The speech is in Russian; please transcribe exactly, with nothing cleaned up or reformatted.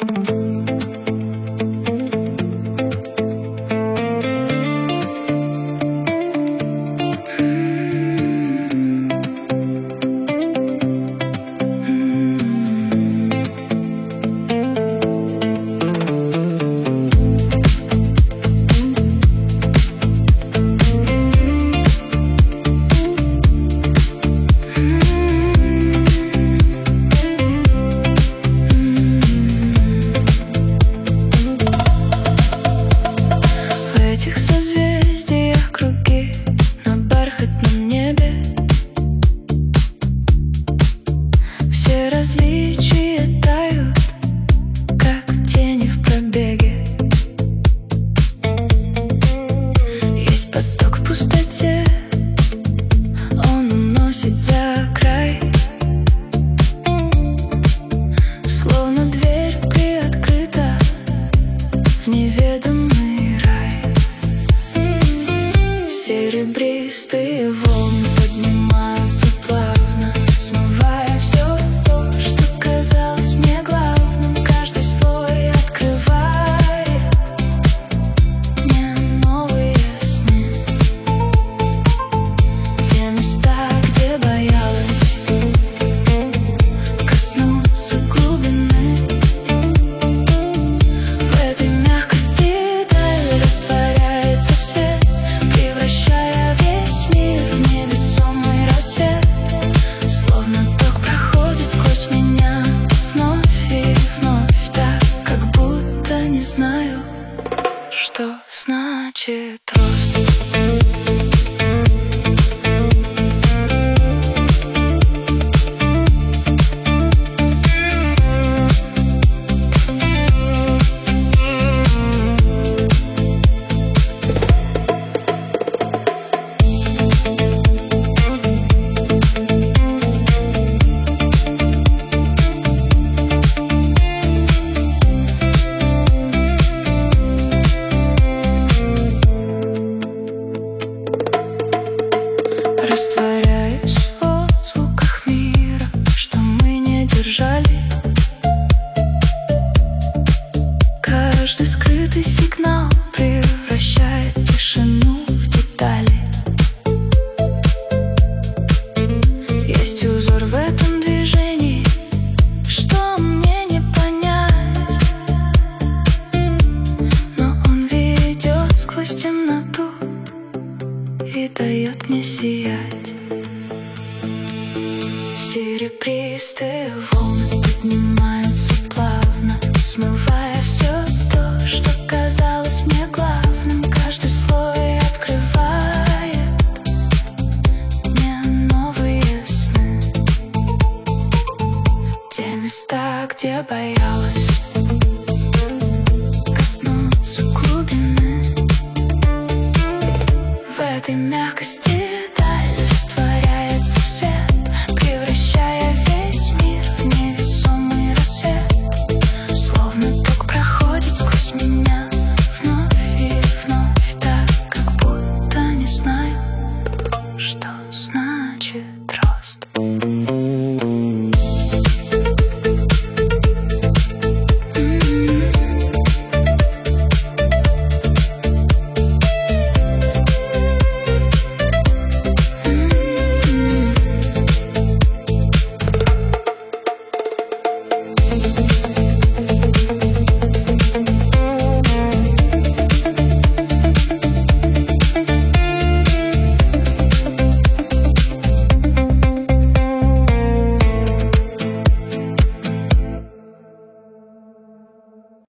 Серебристые волны поднимаются плавно, смывая все то, что казалось мне главным. Каждый слой открывает мне новые сны. Те места, где боялась коснуться глубины. В этой мягкости даль растворяется в свет, превращая весь мир в невесомый рассвет. Словно ток проходит сквозь меня вновь и вновь, так, как будто не знаю, что значит рост. Растворяюсь в отзвуках мира, что мы не держали. Каждый скрытый сигнал превращает тишину в детали. Есть узор в этом движении, что мне не понять, но он ведет сквозь темноту и дает мне сиять. Серебристые волны поднимаются плавно, смывая все то, что казалось мне главным. Каждый слой открывает мне новые сны. Те места, где боялась коснуться глубины. В этой мягкости